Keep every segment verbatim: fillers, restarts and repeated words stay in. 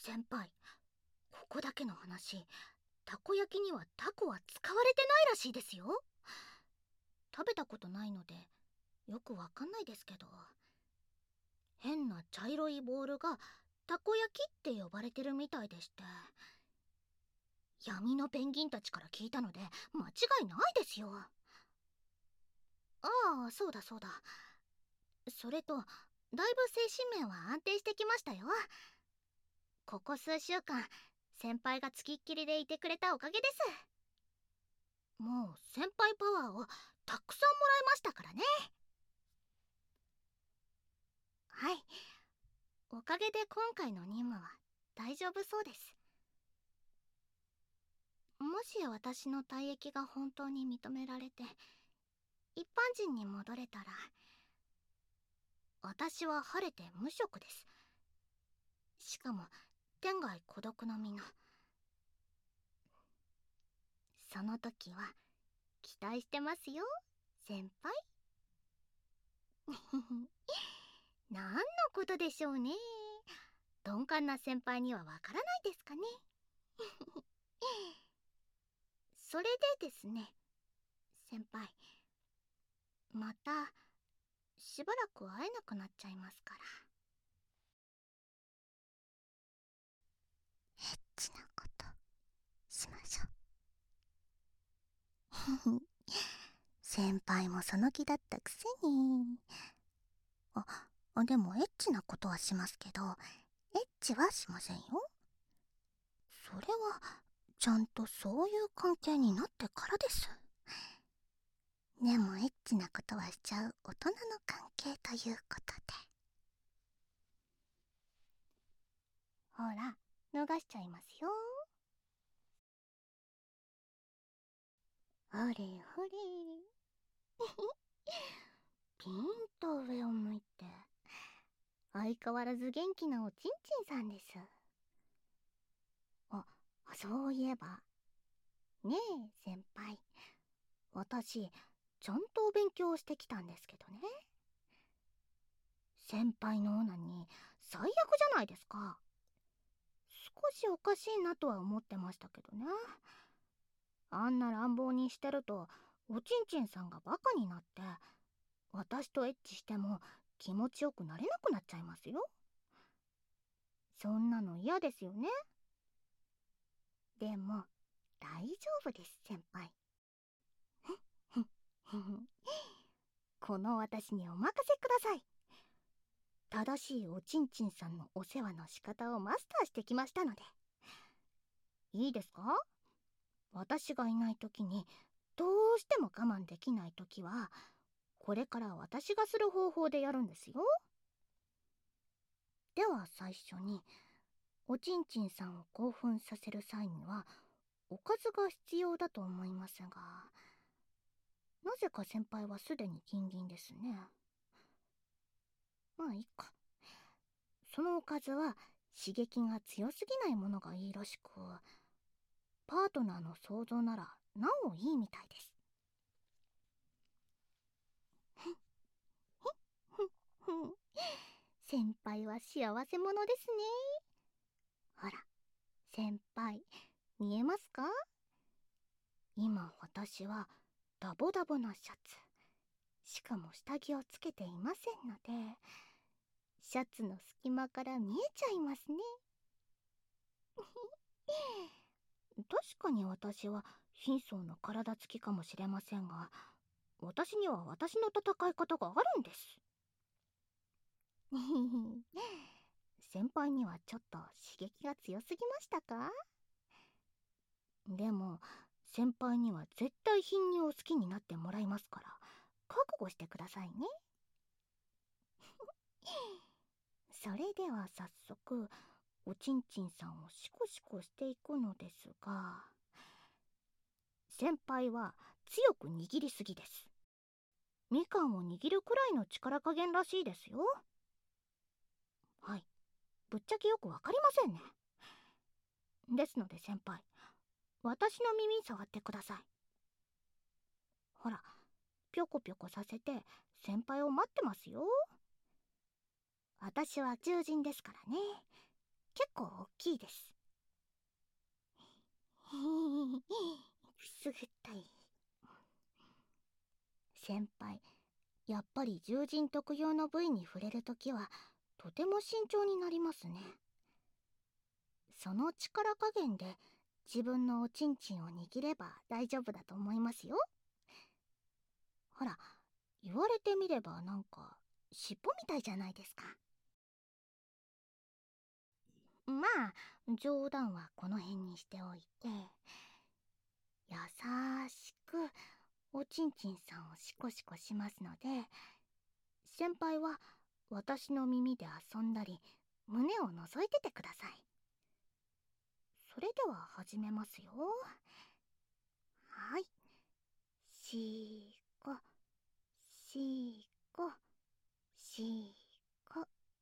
先輩、ここだけの話、たこ焼きにはタコは使われてないらしいですよ。食べたことないのでよくわかんないですけど、変な茶色いボールがたこ焼きって呼ばれてるみたいでして、闇のペンギンたちから聞いたので間違いないですよ。ああ、そうだそうだ。それとだいぶ精神面は安定してきましたよ。ここ数週間先輩がつきっきりでいてくれたおかげです。もう先輩パワーをたくさんもらいましたからね。はい、おかげで今回の任務は大丈夫そうです。もし私の退役が本当に認められて一般人に戻れたら、私は晴れて無職です。しかも天涯孤独の身の。その時は期待してますよ、先輩。何のことでしょうね。鈍感な先輩にはわからないですかね。それでですね、先輩、またしばらく会えなくなっちゃいますから。エッチなことしましょう。先輩もその気だったくせに。あ、でもエッチなことはしますけど、エッチはしませんよ。それはちゃんとそういう関係になってからです。でもエッチなことはしちゃう大人の関係ということで。ほら、逃しちゃいますよ。ほれほれ。ピンと上を向いて。相変わらず元気なおちんちんさんです。あ、そういえばねえ先輩、私ちゃんとお勉強してきたんですけどね。先輩のオナニー最悪じゃないですか。少しおかしいなとは思ってましたけどね。あんな乱暴にしてるとおちんちんさんがバカになって、私とエッチしても気持ちよくなれなくなっちゃいますよ。そんなの嫌ですよね。でも大丈夫です先輩。この私にお任せください。正しいおちんちんさんのお世話の仕方をマスターしてきましたので。いいですか？私がいない時にどうしても我慢できない時は、これから私がする方法でやるんですよ。では最初に、おちんちんさんを興奮させる際にはおかずが必要だと思いますが、なぜか先輩はすでにギンギンですね。まあいいか。そのおかずは刺激が強すぎないものがいいらしく、パートナーの想像ならなおいいみたいです。先輩は幸せ者ですね。ほら、先輩、見えますか？今私はダボダボなシャツ、しかも下着をつけていませんので、シャツの隙間から見えちゃいますね。確かに私は貧相な体つきかもしれませんが、私には私の戦い方があるんです。先輩にはちょっと刺激が強すぎましたか？でも先輩には絶対品にを好きになってもらいますから、覚悟してくださいね。それでは早速おちんちんさんをシコシコしていくのですが、先輩は強く握りすぎです。みかんを握るくらいの力加減らしいですよ。はい、ぶっちゃけよくわかりませんね。ですので先輩、私の耳触ってください。ほら、ぴょこぴょこさせて先輩を待ってますよ。私は獣人ですからね。 結構大きいです。くすぐったい。先輩、やっぱり獣人特有の部位に触れるときはとても慎重になりますね。その力加減で自分のおちんちんを握れば大丈夫だと思いますよ。ほら、言われてみればなんか尻尾みたいじゃないですか。まあ冗談はこの辺にしておいて、優しくおちんちんさんをシコシコしますので、先輩は私の耳で遊んだり胸を覗いててください。それでは始めますよ。はい。しこしこしこ。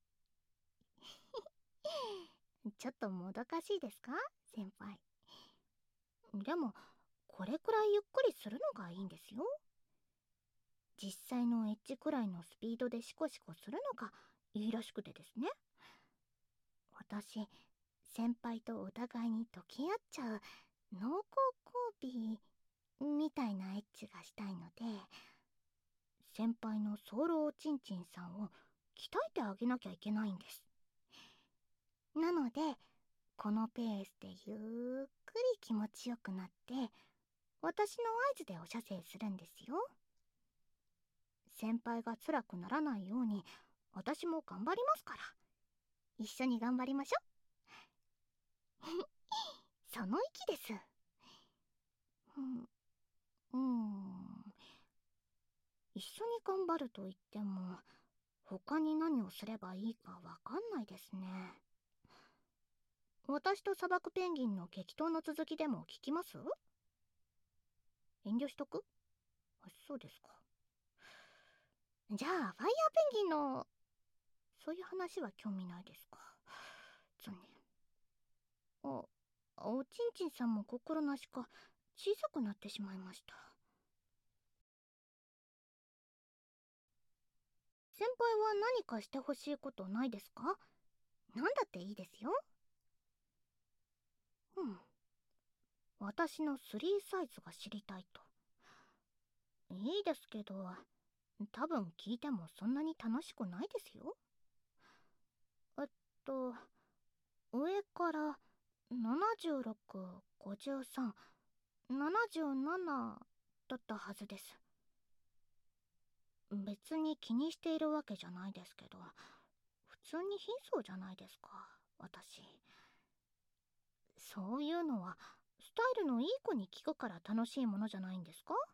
ちょっともどかしいですか、先輩。でもこれくらいゆっくりするのがいいんですよ。実際のエッジくらいのスピードでシコシコするのがいいらしくてですね。私、先輩とお互いに溶け合っちゃう濃厚交尾みたいなエッチがしたいので、先輩のソウルおちんちんさんを鍛えてあげなきゃいけないんです。なのでこのペースでゆっくり気持ちよくなって、私の合図でお射精するんですよ。先輩が辛くならないように私も頑張りますから、一緒に頑張りましょう。その息です。うん、うん、一緒に頑張ると言っても他に何をすればいいかわかんないですね。私と砂漠ペンギンの激闘の続きでも聞きます？遠慮しとく？あ、そうですか。じゃあファイヤーペンギンのそういう話は興味ないですか。残念。あ、おちんちんさんも心なしか小さくなってしまいました。先輩は何かしてほしいことないですか？なんだっていいですよ。うん。私のスリーサイズが知りたいと。いいですけど、多分聞いてもそんなに楽しくないですよ。えっと、上からななじゅうろく、ごじゅうさん、ななじゅうななだったはずです。別に気にしているわけじゃないですけど、普通に貧相じゃないですか、私。そういうのはスタイルのいい子に聞くから楽しいものじゃないんですか？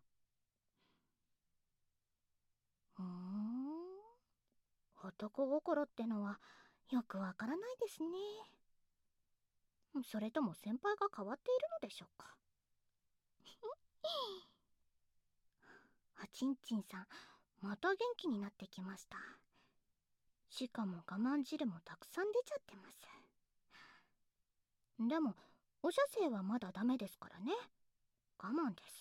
ふーん、男心ってのはよくわからないですね。それとも先輩が変わっているのでしょうか。おちんちんさん、また元気になってきました。しかも我慢汁もたくさん出ちゃってます。でもお射精はまだダメですからね。我慢です。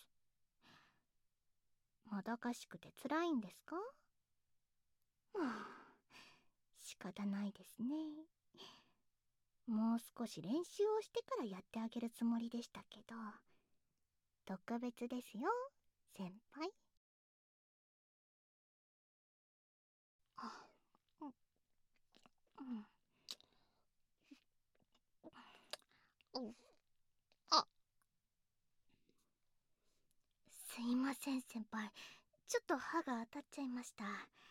もどかしくて辛いんですか？はあ、仕方ないですね。もう少し練習をしてからやってあげるつもりでしたけど、特別ですよ、先輩。あ、うん、うん、あ、すいません先輩、ちょっと歯が当たっちゃいました。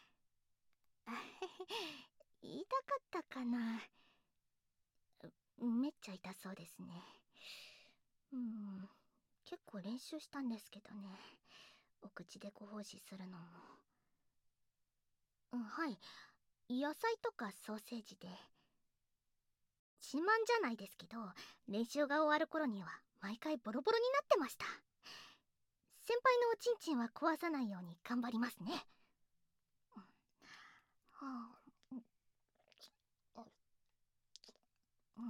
言いたかったかな。めっちゃ痛そうですね。うん、結構練習したんですけどね、お口でご奉仕するのも。うん、はい、野菜とかソーセージで。自慢じゃないですけど、練習が終わる頃には毎回ボロボロになってました。先輩のおちんちんは壊さないように頑張りますね。うん、はあ、うん。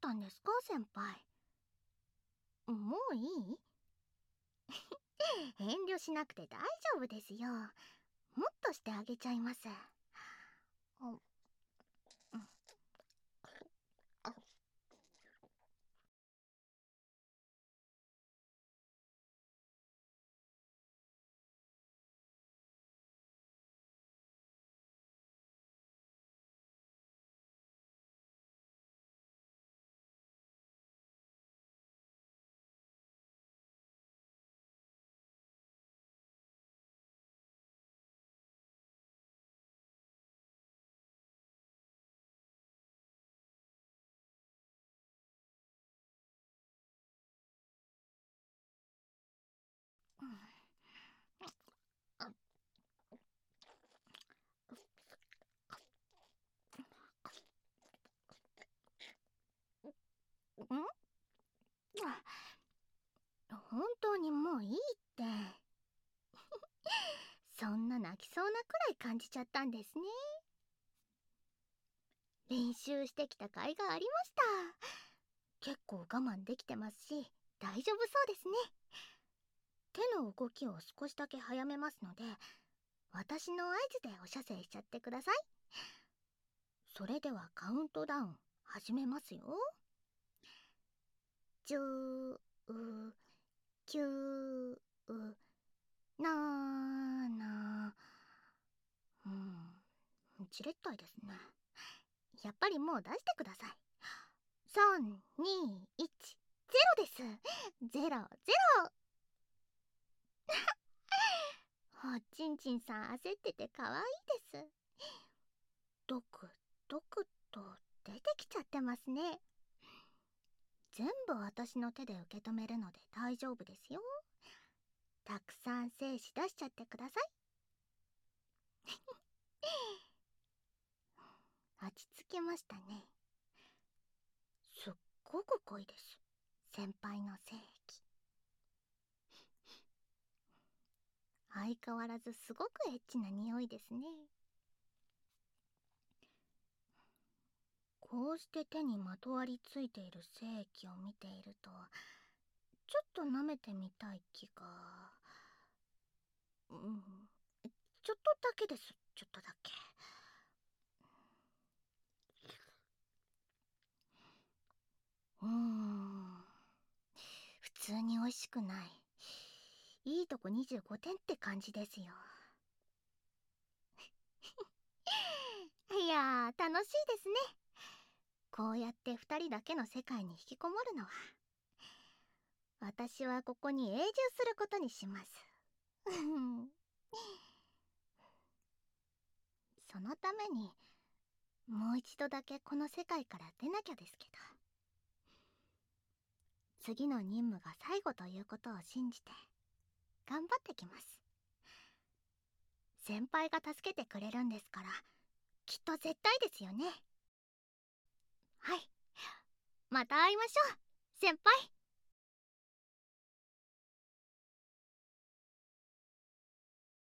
したんですか、先輩。もういい？遠慮しなくて大丈夫ですよ。もっとしてあげちゃいます。あ、あ、ん本当にもういいって。そんな泣きそうなくらい感じちゃったんですね。練習してきた甲斐がありました。結構我慢できてますし、大丈夫そうですね。手の動きを少しだけ早めますので、私の合図でお射精しちゃってください。それではカウントダウン始めますよ。じゅう、きゅう、なな、うん、じれったいですね。やっぱりもう出してください。さん、に、いち、ゼロです。ゼロ、ゼロ。おちんちんさん焦ってて可愛いです。ドクドクと出てきちゃってますね。全部私の手で受け止めるので大丈夫ですよ。たくさん精子出しちゃってください。落ち着きましたね。すっごく濃いです、先輩の精液。相変わらずすごくエッチな匂いですね。こうして手にまとわりついている精液を見ていると、ちょっと舐めてみたい気が。うん、ちょっとだけです、ちょっとだけ。うーん、普通に美味しくない。いいとこにじゅうごてんって感じですよ。いやー、楽しいですね。こうやってふたりだけの世界に引きこもるのは。私はここに永住することにします。そのためにもう一度だけこの世界から出なきゃですけど、次の任務が最後ということを信じて頑張ってきます。先輩が助けてくれるんですから、きっと絶対ですよね。はい、また会いましょう、先輩。